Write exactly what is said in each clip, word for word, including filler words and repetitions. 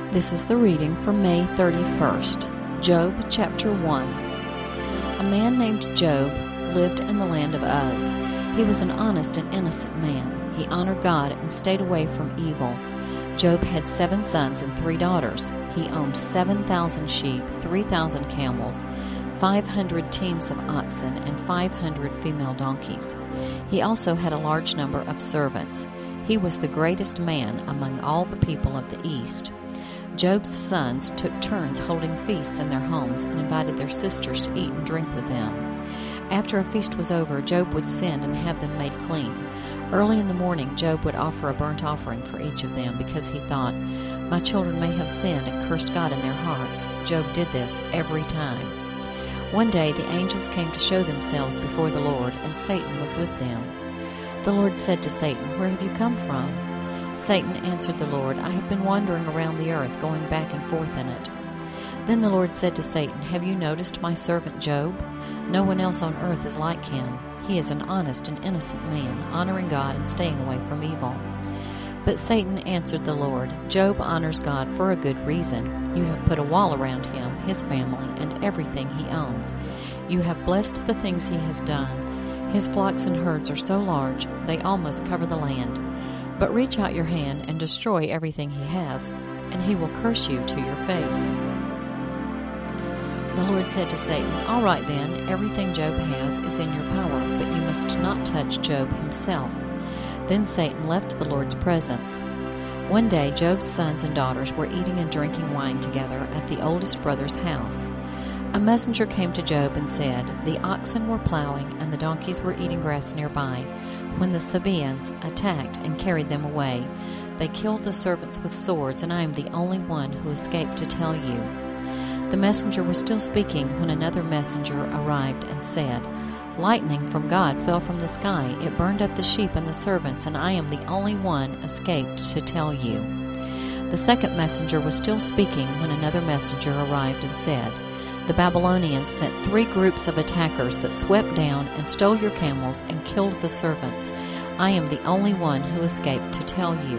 This is the reading for May thirty-first, Job chapter one. A man named Job lived in the land of Uz. He was an honest and innocent man. He honored God and stayed away from evil. Job had seven sons and three daughters. He owned seven thousand sheep, three thousand camels, five hundred teams of oxen, and five hundred female donkeys. He also had a large number of servants. He was the greatest man among all the people of the East. Job's sons took turns holding feasts in their homes and invited their sisters to eat and drink with them. After a feast was over, Job would send and have them made clean. Early in the morning, Job would offer a burnt offering for each of them because he thought, "My children may have sinned and cursed God in their hearts." Job did this every time. One day the angels came to show themselves before the Lord, and Satan was with them. The Lord said to Satan, "Where have you come from?" Satan answered the Lord, "I have been wandering around the earth, going back and forth in it." Then the Lord said to Satan, "Have you noticed my servant Job? No one else on earth is like him. He is an honest and innocent man, honoring God and staying away from evil." But Satan answered the Lord, "Job honors God for a good reason. You have put a wall around him, his family, and everything he owns. You have blessed the things he has done. His flocks and herds are so large, they almost cover the land. But reach out your hand and destroy everything he has, and he will curse you to your face." The Lord said to Satan, "All right then, everything Job has is in your power, but you must not touch Job himself." Then Satan left the Lord's presence. One day Job's sons and daughters were eating and drinking wine together at the oldest brother's house. A messenger came to Job and said, "The oxen were plowing and the donkeys were eating grass nearby, when the Sabaeans attacked and carried them away. They killed the servants with swords, and I am the only one who escaped to tell you." The messenger was still speaking when another messenger arrived and said, "Lightning from God fell from the sky. It burned up the sheep and the servants, and I am the only one escaped to tell you." The second messenger was still speaking when another messenger arrived and said, "The Babylonians sent three groups of attackers that swept down and stole your camels and killed the servants. I am the only one who escaped to tell you."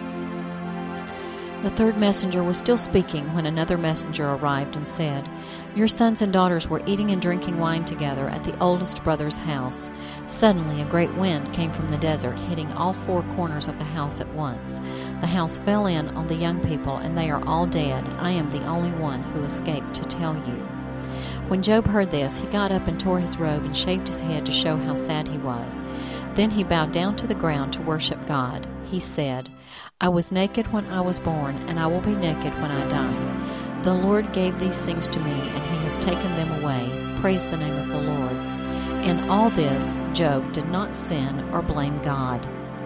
The third messenger was still speaking when another messenger arrived and said, "Your sons and daughters were eating and drinking wine together at the oldest brother's house. Suddenly a great wind came from the desert, hitting all four corners of the house at once. The house fell in on the young people, and they are all dead. I am the only one who escaped to tell you." When Job heard this, he got up and tore his robe and shaved his head to show how sad he was. Then he bowed down to the ground to worship God. He said, "I was naked when I was born, and I will be naked when I die. The Lord gave these things to me, and he has taken them away. Praise the name of the Lord." In all this, Job did not sin or blame God.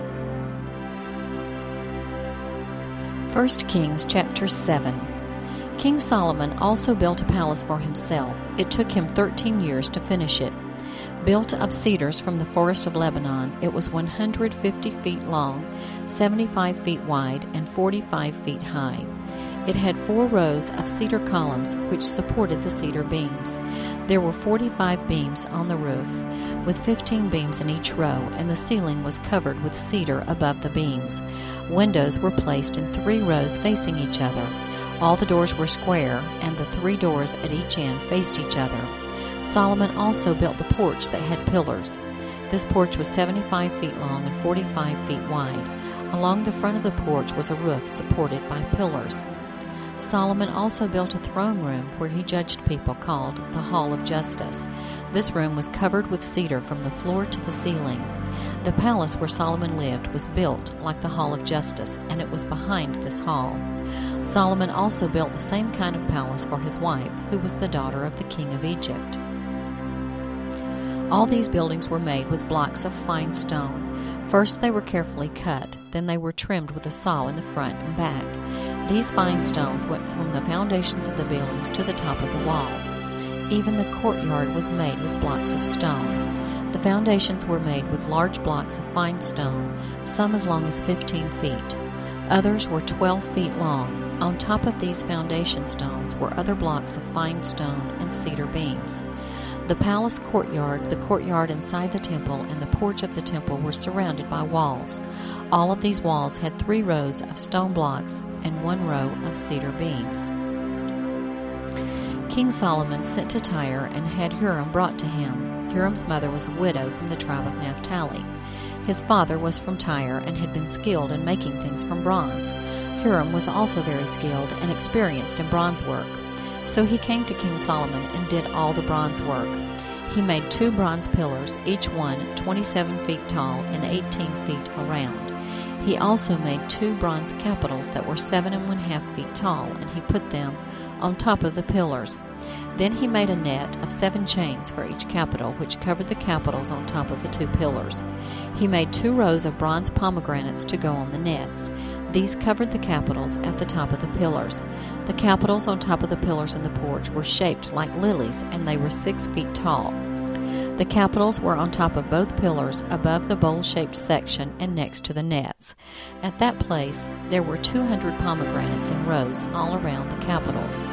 First Kings chapter seven. King Solomon also built a palace for himself. It took him thirteen years to finish it. Built of cedars from the forest of Lebanon, it was one hundred fifty feet long, seventy-five feet wide, and forty-five feet high. It had four rows of cedar columns which supported the cedar beams. There were forty-five beams on the roof, with fifteen beams in each row, and the ceiling was covered with cedar above the beams. Windows were placed in three rows facing each other. All the doors were square, and the three doors at each end faced each other. Solomon also built the porch that had pillars. This porch was seventy-five feet long and forty-five feet wide. Along the front of the porch was a roof supported by pillars. Solomon also built a throne room where he judged people, called the Hall of Justice. This room was covered with cedar from the floor to the ceiling. The palace where Solomon lived was built like the Hall of Justice, and it was behind this hall. Solomon also built the same kind of palace for his wife, who was the daughter of the king of Egypt. All these buildings were made with blocks of fine stone. First they were carefully cut, then they were trimmed with a saw in the front and back. These fine stones went from the foundations of the buildings to the top of the walls. Even the courtyard was made with blocks of stone. The foundations were made with large blocks of fine stone, some as long as fifteen feet. Others were twelve feet long. On top of these foundation stones were other blocks of fine stone and cedar beams. The palace courtyard, the courtyard inside the temple, and the porch of the temple were surrounded by walls. All of these walls had three rows of stone blocks and one row of cedar beams. King Solomon sent to Tyre and had Huram brought to him. Huram's mother was a widow from the tribe of Naphtali. His father was from Tyre and had been skilled in making things from bronze. Huram was also very skilled and experienced in bronze work. So he came to King Solomon and did all the bronze work. He made two bronze pillars, each one twenty-seven feet tall and eighteen feet around. He also made two bronze capitals that were seven and one half feet tall, and he put them on top of the pillars. Then he made a net of seven chains for each capital, which covered the capitals on top of the two pillars. He made two rows of bronze pomegranates to go on the nets. These covered the capitals at the top of the pillars. The capitals on top of the pillars in the porch were shaped like lilies, and they were six feet tall. The capitals were on top of both pillars, above the bowl-shaped section and next to the nets. At that place there were two hundred pomegranates in rows all around the capitals.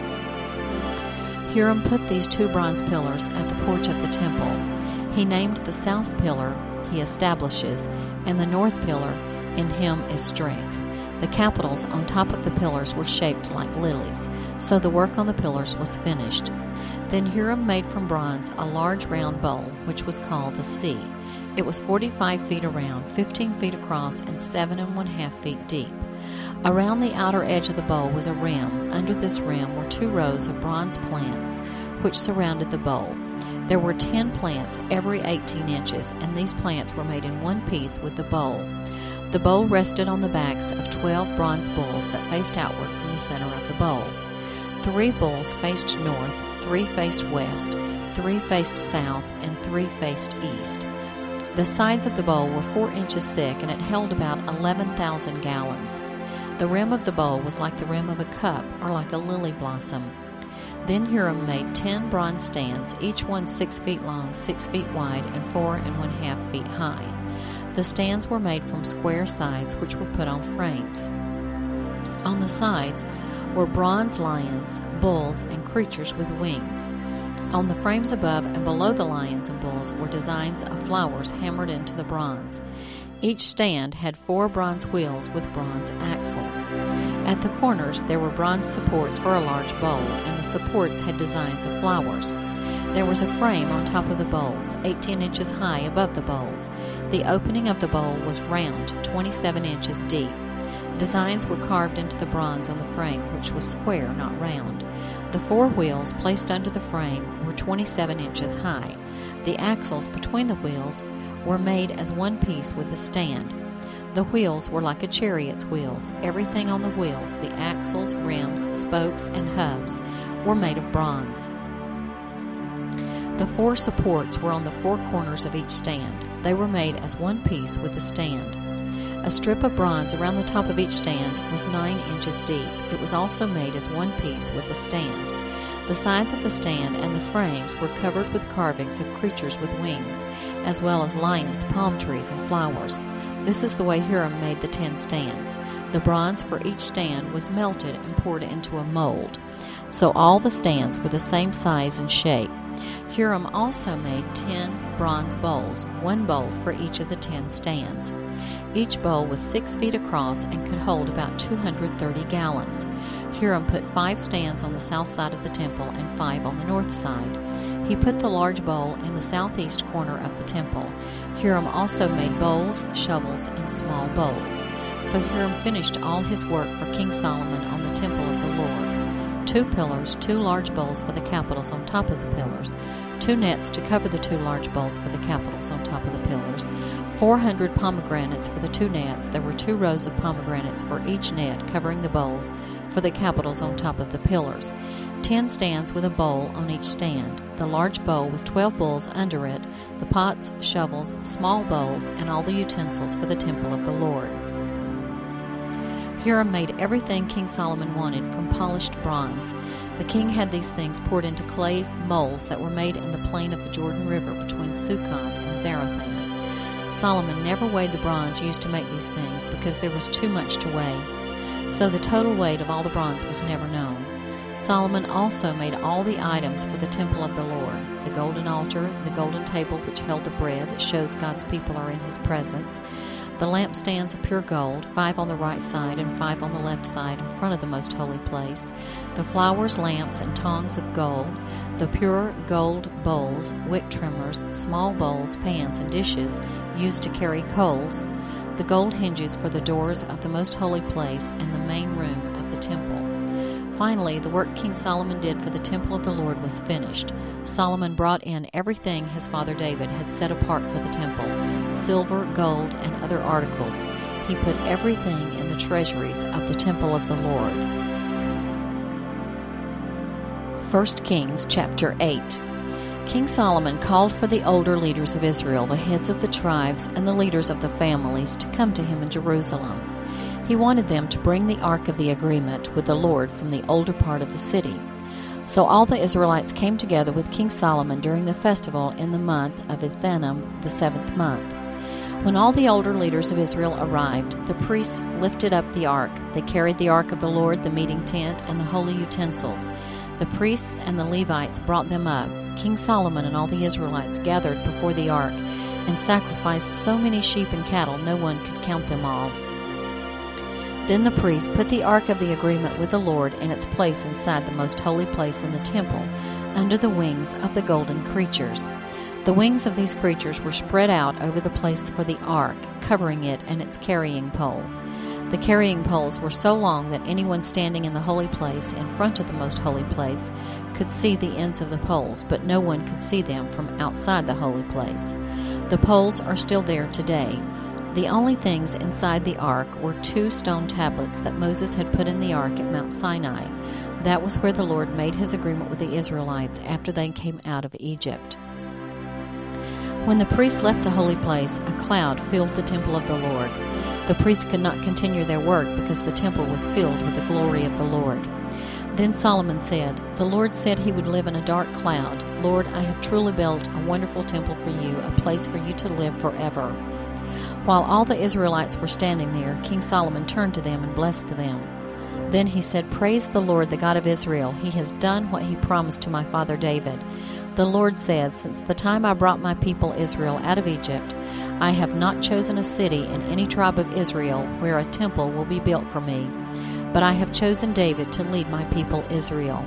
Huram put these two bronze pillars at the porch of the temple. He named the south pillar, He establishes, and the north pillar, In Him is strength. The capitals on top of the pillars were shaped like lilies, so the work on the pillars was finished. Then Huram made from bronze a large round bowl, which was called the Sea. It was forty-five feet around, fifteen feet across, and seven and one half feet deep. Around the outer edge of the bowl was a rim. Under this rim were two rows of bronze plants, which surrounded the bowl. There were ten plants every eighteen inches, and these plants were made in one piece with the bowl. The bowl rested on the backs of twelve bronze bulls that faced outward from the center of the bowl. Three bulls faced north, three faced west, three faced south, and three faced east. The sides of the bowl were four inches thick, and it held about eleven thousand gallons. The rim of the bowl was like the rim of a cup, or like a lily blossom. Then Huram made ten bronze stands, each one six feet long, six feet wide, and four and one half feet high. The stands were made from square sides, which were put on frames. On the sides were bronze lions, bulls, and creatures with wings. On the frames above and below the lions and bulls were designs of flowers hammered into the bronze. Each stand had four bronze wheels with bronze axles. At the corners there were bronze supports for a large bowl, and the supports had designs of flowers. There was a frame on top of the bowls, eighteen inches high above the bowls. The opening of the bowl was round, twenty-seven inches deep. Designs were carved into the bronze on the frame, which was square, not round. The four wheels placed under the frame were twenty-seven inches high. The axles between the wheels were made as one piece with the stand. The wheels were like a chariot's wheels. Everything on the wheels, the axles, rims, spokes, and hubs, were made of bronze. The four supports were on the four corners of each stand. They were made as one piece with the stand. A strip of bronze around the top of each stand was nine inches deep. It was also made as one piece with the stand. The sides of the stand and the frames were covered with carvings of creatures with wings, as well as lions, palm trees, and flowers. This is the way Huram made the ten stands. The bronze for each stand was melted and poured into a mold, so all the stands were the same size and shape. Huram also made ten bronze bowls, one bowl for each of the ten stands. Each bowl was six feet across and could hold about two hundred thirty gallons. Huram put five stands on the south side of the temple and five on the north side. He put the large bowl in the southeast corner of the temple. Huram also made bowls, shovels, and small bowls. So Huram finished all his work for King Solomon on the temple of the Lord. Two pillars, two large bowls for the capitals on top of the pillars, two nets to cover the two large bowls for the capitals on top of the pillars, four hundred pomegranates for the two nets. There were two rows of pomegranates for each net covering the bowls for the capitals on top of the pillars, ten stands with a bowl on each stand, the large bowl with twelve bowls under it, the pots, shovels, small bowls, and all the utensils for the temple of the Lord. Huram made everything King Solomon wanted from polished bronze. The king had these things poured into clay molds that were made in the plain of the Jordan River between Succoth and Zarethan. Solomon never weighed the bronze used to make these things because there was too much to weigh, so the total weight of all the bronze was never known. Solomon also made all the items for the temple of the Lord, the golden altar, the golden table which held the bread that shows God's people are in His presence, the lampstands of pure gold, five on the right side and five on the left side in front of the most holy place, the flowers, lamps, and tongs of gold, the pure gold bowls, wick trimmers, small bowls, pans, and dishes used to carry coals, the gold hinges for the doors of the most holy place and the main room of the temple. Finally, the work King Solomon did for the temple of the Lord was finished. Solomon brought in everything his father David had set apart for the temple, silver, gold, and other articles. He put everything in the treasuries of the temple of the Lord. First Kings chapter eight. King Solomon called for the older leaders of Israel, the heads of the tribes and the leaders of the families, to come to him in Jerusalem. He wanted them to bring the Ark of the Agreement with the Lord from the older part of the city. So all the Israelites came together with King Solomon during the festival in the month of Ethanim, the seventh month. When all the older leaders of Israel arrived, the priests lifted up the ark. They carried the ark of the Lord, the meeting tent, and the holy utensils. The priests and the Levites brought them up. King Solomon and all the Israelites gathered before the ark and sacrificed so many sheep and cattle no one could count them all. Then the priests put the Ark of the Agreement with the Lord in its place inside the most holy place in the temple, under the wings of the golden creatures. The wings of these creatures were spread out over the place for the ark, covering it and its carrying poles. The carrying poles were so long that anyone standing in the holy place in front of the most holy place could see the ends of the poles, but no one could see them from outside the holy place. The poles are still there today. The only things inside the ark were two stone tablets that Moses had put in the ark at Mount Sinai. That was where the Lord made his agreement with the Israelites after they came out of Egypt. When the priests left the holy place, a cloud filled the temple of the Lord. The priests could not continue their work because the temple was filled with the glory of the Lord. Then Solomon said, "The Lord said he would live in a dark cloud. Lord, I have truly built a wonderful temple for you, a place for you to live forever." While all the Israelites were standing there, King Solomon turned to them and blessed them. Then he said, "Praise the Lord, the God of Israel. He has done what he promised to my father David. The Lord said, since the time I brought my people Israel out of Egypt, I have not chosen a city in any tribe of Israel where a temple will be built for me, but I have chosen David to lead my people Israel.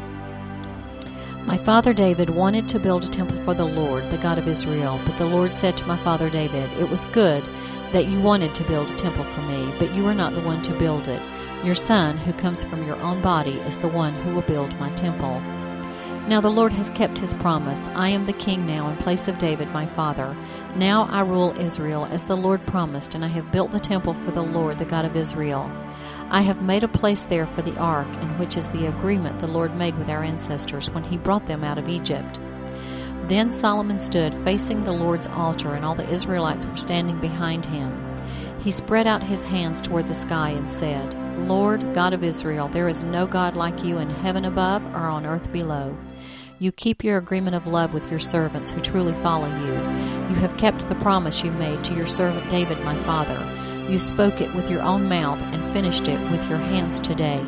My father David wanted to build a temple for the Lord, the God of Israel, but the Lord said to my father David, it was good that you wanted to build a temple for me, but you are not the one to build it. Your son, who comes from your own body, is the one who will build my temple. Now the Lord has kept his promise. I am the king now in place of David my father. Now I rule Israel as the Lord promised, and I have built the temple for the Lord, the God of Israel. I have made a place there for the ark, in which is the agreement the Lord made with our ancestors when he brought them out of Egypt." Then Solomon stood facing the Lord's altar, and all the Israelites were standing behind him. He spread out his hands toward the sky and said, "Lord, God of Israel, there is no God like you in heaven above or on earth below. You keep your agreement of love with your servants who truly follow you. You have kept the promise you made to your servant David my father. You spoke it with your own mouth and finished it with your hands today.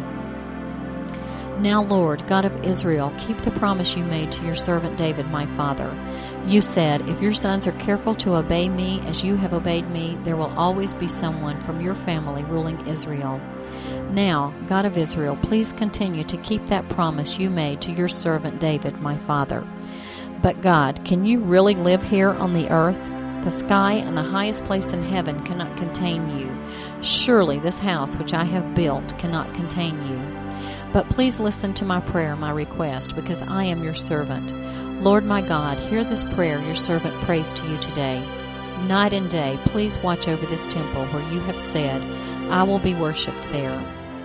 Now, Lord, God of Israel, keep the promise you made to your servant David my father. You said, if your sons are careful to obey me as you have obeyed me, there will always be someone from your family ruling Israel. Now, God of Israel, please continue to keep that promise you made to your servant David my father. But God, can you really live here on the earth? The sky and the highest place in heaven cannot contain you. Surely this house which I have built cannot contain you. But please listen to my prayer, my request, because I am your servant. Lord my God, hear this prayer your servant prays to you today. Night and day, please watch over this temple where you have said, I will be worshipped there.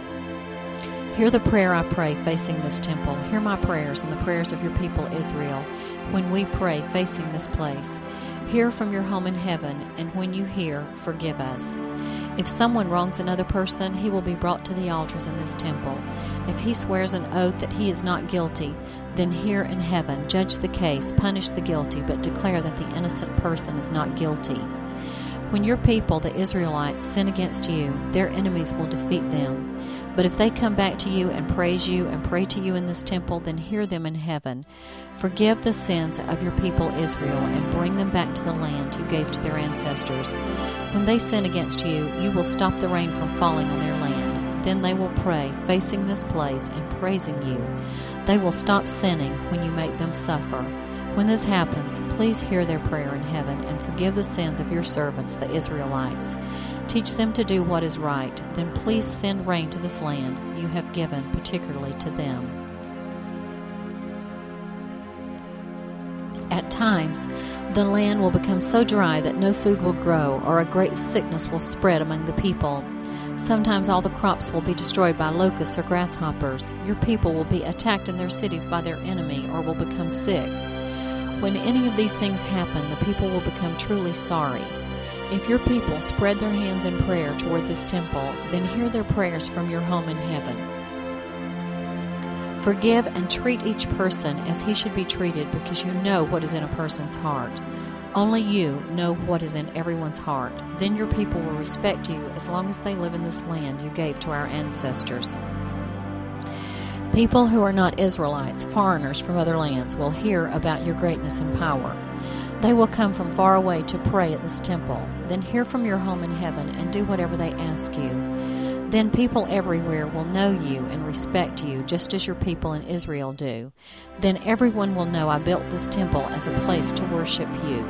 Hear the prayer I pray facing this temple. Hear my prayers and the prayers of your people Israel when we pray facing this place. Hear from your home in heaven, and when you hear, forgive us. If someone wrongs another person, he will be brought to the altars in this temple. If he swears an oath that he is not guilty, then hear in heaven, judge the case, punish the guilty, but declare that the innocent person is not guilty. When your people, the Israelites, sin against you, their enemies will defeat them. But if they come back to you and praise you and pray to you in this temple, then hear them in heaven. Forgive the sins of your people Israel and bring them back to the land you gave to their ancestors. When they sin against you, you will stop the rain from falling on their land. Then they will pray, facing this place and praising you. They will stop sinning when you make them suffer. When this happens, please hear their prayer in heaven and forgive the sins of your servants, the Israelites. Teach them to do what is right. Then please send rain to this land you have given particularly to them. At times, the land will become so dry that no food will grow, or a great sickness will spread among the people. Sometimes all the crops will be destroyed by locusts or grasshoppers. Your people will be attacked in their cities by their enemy, or will become sick. When any of these things happen, the people will become truly sorry. If your people spread their hands in prayer toward this temple, then hear their prayers from your home in heaven. Forgive and treat each person as he should be treated, because you know what is in a person's heart. Only you know what is in everyone's heart. Then your people will respect you as long as they live in this land you gave to our ancestors. People who are not Israelites, foreigners from other lands, will hear about your greatness and power. They will come from far away to pray at this temple. Then hear from your home in heaven and do whatever they ask you. Then people everywhere will know you and respect you, just as your people in Israel do. Then everyone will know I built this temple as a place to worship you.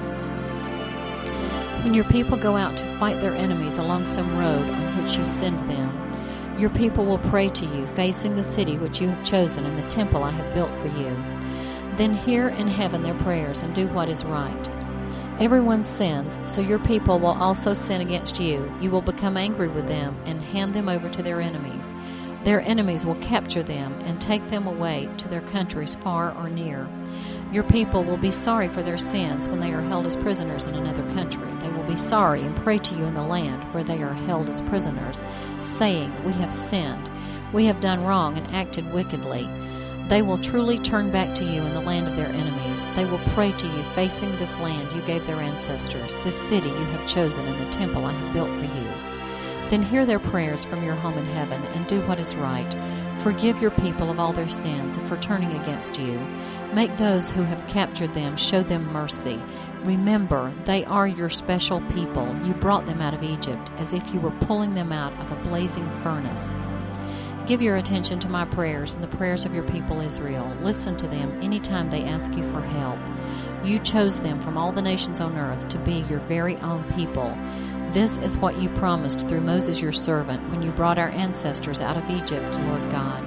When your people go out to fight their enemies along some road on which you send them, your people will pray to you, facing the city which you have chosen and the temple I have built for you. Then hear in heaven their prayers and do what is right. Everyone sins, so your people will also sin against you. You will become angry with them and hand them over to their enemies. Their enemies will capture them and take them away to their countries far or near. Your people will be sorry for their sins when they are held as prisoners in another country. They will be sorry and pray to you in the land where they are held as prisoners, saying, "We have sinned. We have done wrong and acted wickedly." They will truly turn back to you in the land of their enemies. They will pray to you facing this land you gave their ancestors, this city you have chosen and the temple I have built for you. Then hear their prayers from your home in heaven and do what is right. Forgive your people of all their sins and for turning against you. Make those who have captured them show them mercy. Remember, they are your special people. You brought them out of Egypt as if you were pulling them out of a blazing furnace. Give your attention to my prayers and the prayers of your people Israel. Listen to them anytime they ask you for help. You chose them from all the nations on earth to be your very own people. This is what you promised through Moses your servant when you brought our ancestors out of Egypt, Lord God.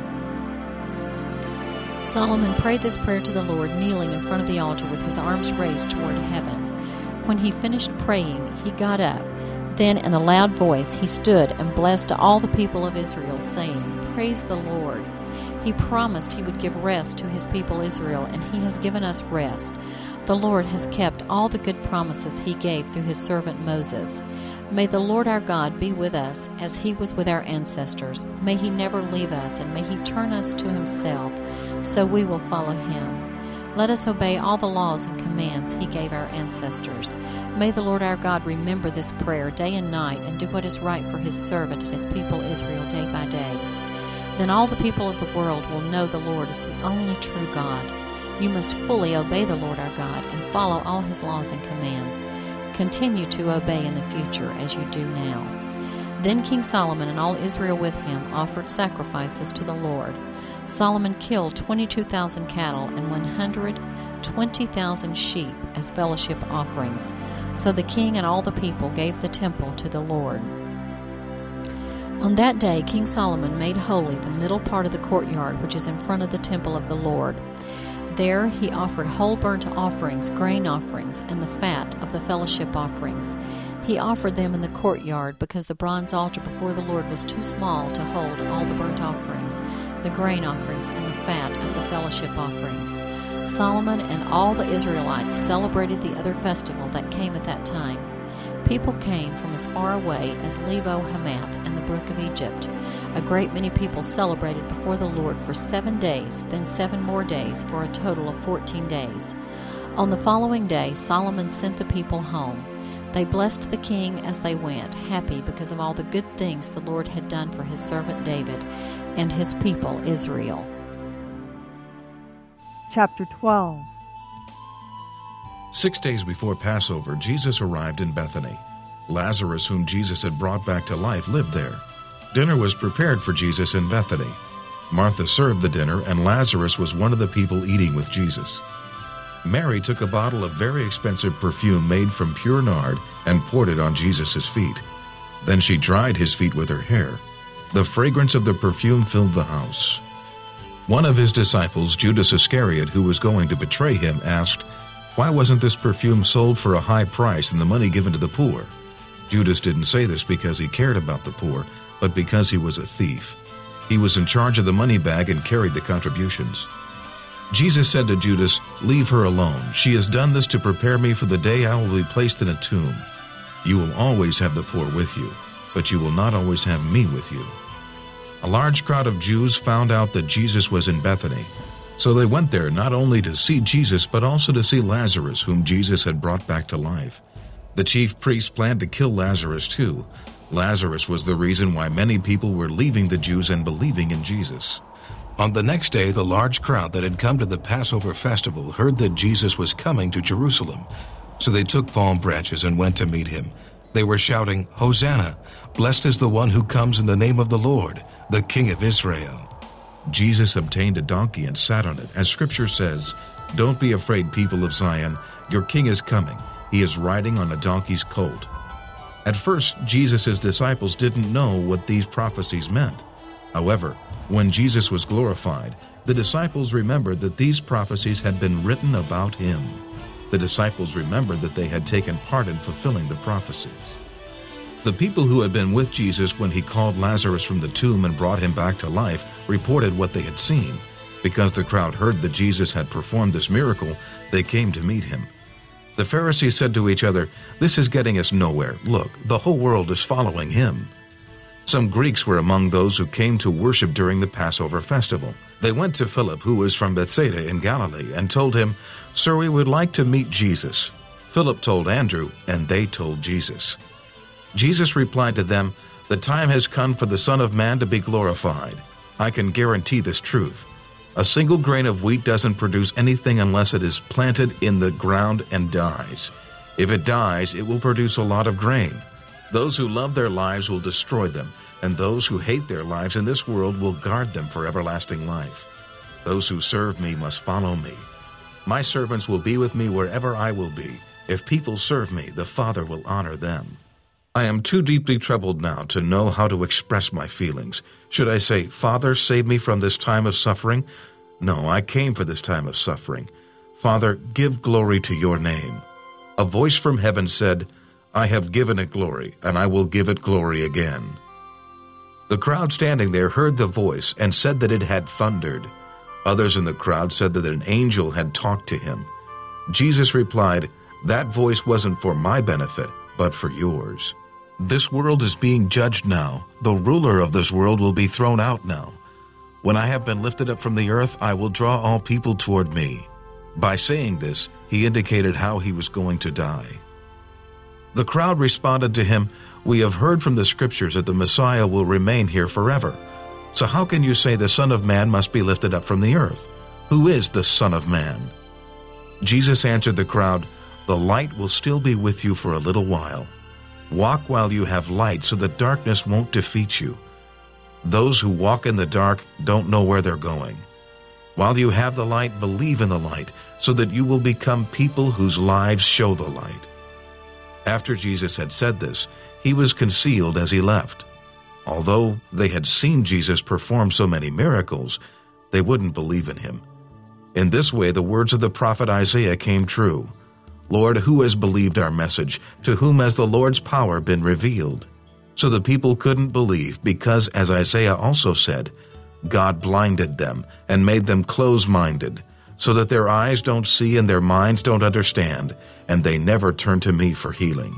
Solomon prayed this prayer to the Lord, kneeling in front of the altar with his arms raised toward heaven. When he finished praying, he got up. Then in a loud voice he stood and blessed all the people of Israel, saying, "Praise the Lord." He promised he would give rest to his people Israel, and he has given us rest. The Lord has kept all the good promises he gave through his servant Moses. May the Lord our God be with us as he was with our ancestors. May he never leave us, and may he turn us to himself, so we will follow him. Let us obey all the laws and commands he gave our ancestors. May the Lord our God remember this prayer day and night and do what is right for his servant and his people Israel day by day. Then all the people of the world will know the Lord is the only true God. You must fully obey the Lord our God and follow all his laws and commands. Continue to obey in the future as you do now. Then King Solomon and all Israel with him offered sacrifices to the Lord. Solomon killed twenty-two thousand cattle and one hundred twenty thousand sheep as fellowship offerings. So the king and all the people gave the temple to the Lord. On that day King Solomon made holy the middle part of the courtyard which is in front of the temple of the Lord. There he offered whole burnt offerings, grain offerings, and the fat of the fellowship offerings. He offered them in the courtyard because the bronze altar before the Lord was too small to hold all the burnt offerings, the grain offerings, and the fat of the fellowship offerings. Solomon and all the Israelites celebrated the other festival that came at that time. People came from as far away as Lebo-Hamath and the brook of Egypt. A great many people celebrated before the Lord for seven days, then seven more days, for a total of fourteen days. On the following day, Solomon sent the people home. They blessed the king as they went, happy because of all the good things the Lord had done for his servant David and his people Israel. Chapter twelve. Six days before Passover, Jesus arrived in Bethany. Lazarus, whom Jesus had brought back to life, lived there. Dinner was prepared for Jesus in Bethany. Martha served the dinner, and Lazarus was one of the people eating with Jesus. Mary took a bottle of very expensive perfume made from pure nard and poured it on Jesus' feet. Then she dried his feet with her hair. The fragrance of the perfume filled the house. One of his disciples, Judas Iscariot, who was going to betray him, asked, "Why wasn't this perfume sold for a high price and the money given to the poor?" Judas didn't say this because he cared about the poor, but because he was a thief. He was in charge of the money bag and carried the contributions. Jesus said to Judas, "Leave her alone. She has done this to prepare me for the day I will be placed in a tomb. You will always have the poor with you, but you will not always have me with you." A large crowd of Jews found out that Jesus was in Bethany. So they went there not only to see Jesus, but also to see Lazarus, whom Jesus had brought back to life. The chief priests planned to kill Lazarus too. Lazarus was the reason why many people were leaving the Jews and believing in Jesus. On the next day, the large crowd that had come to the Passover festival heard that Jesus was coming to Jerusalem. So they took palm branches and went to meet him. They were shouting, "Hosanna! Blessed is the one who comes in the name of the Lord, the King of Israel." Jesus obtained a donkey and sat on it, as Scripture says, "Don't be afraid, people of Zion. Your king is coming. He is riding on a donkey's colt." At first, Jesus' disciples didn't know what these prophecies meant. However, when Jesus was glorified, the disciples remembered that these prophecies had been written about him. The disciples remembered that they had taken part in fulfilling the prophecies. The people who had been with Jesus when he called Lazarus from the tomb and brought him back to life reported what they had seen. Because the crowd heard that Jesus had performed this miracle, they came to meet him. The Pharisees said to each other, "This is getting us nowhere. Look, the whole world is following him." Some Greeks were among those who came to worship during the Passover festival. They went to Philip, who was from Bethsaida in Galilee, and told him, "Sir, we would like to meet Jesus." Philip told Andrew, and they told Jesus. Jesus replied to them, "The time has come for the Son of Man to be glorified. I can guarantee this truth. A single grain of wheat doesn't produce anything unless it is planted in the ground and dies. If it dies, it will produce a lot of grain. Those who love their lives will destroy them, and those who hate their lives in this world will guard them for everlasting life. Those who serve me must follow me. My servants will be with me wherever I will be. If people serve me, the Father will honor them." I am too deeply troubled now to know how to express my feelings. Should I say, "Father, save me from this time of suffering"? No, I came for this time of suffering. Father, give glory to your name. A voice from heaven said, "I have given it glory, and I will give it glory again." The crowd standing there heard the voice and said that it had thundered. Others in the crowd said that an angel had talked to him. Jesus replied, "That voice wasn't for my benefit, but for yours. This world is being judged now. The ruler of this world will be thrown out now. When I have been lifted up from the earth, I will draw all people toward me." By saying this, he indicated how he was going to die. The crowd responded to him, "We have heard from the Scriptures that the Messiah will remain here forever. So how can you say the Son of Man must be lifted up from the earth? Who is the Son of Man?" Jesus answered the crowd, "The light will still be with you for a little while. Walk while you have light so that darkness won't defeat you. Those who walk in the dark don't know where they're going. While you have the light, believe in the light so that you will become people whose lives show the light." After Jesus had said this, he was concealed as he left. Although they had seen Jesus perform so many miracles, they wouldn't believe in him. In this way, the words of the prophet Isaiah came true. "Lord, who has believed our message? To whom has the Lord's power been revealed?" So the people couldn't believe because, as Isaiah also said, God blinded them and made them close-minded, so that their eyes don't see and their minds don't understand, and they never turn to me for healing.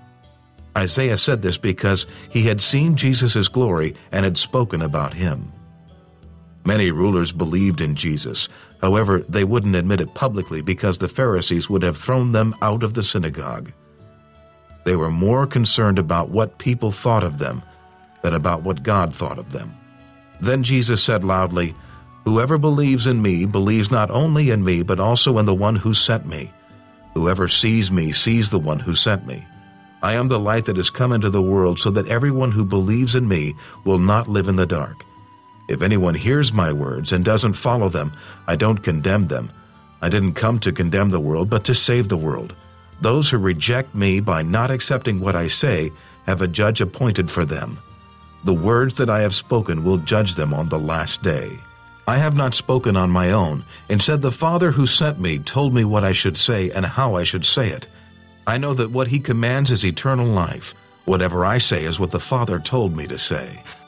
Isaiah said this because he had seen Jesus' glory and had spoken about him. Many rulers believed in Jesus. However, they wouldn't admit it publicly because the Pharisees would have thrown them out of the synagogue. They were more concerned about what people thought of them than about what God thought of them. Then Jesus said loudly, "Whoever believes in me believes not only in me, but also in the one who sent me. Whoever sees me sees the one who sent me. I am the light that has come into the world, so that everyone who believes in me will not live in the dark. If anyone hears my words and doesn't follow them, I don't condemn them. I didn't come to condemn the world, but to save the world. Those who reject me by not accepting what I say have a judge appointed for them. The words that I have spoken will judge them on the last day. I have not spoken on my own. Instead, the Father who sent me told me what I should say and how I should say it. I know that what he commands is eternal life. Whatever I say is what the Father told me to say."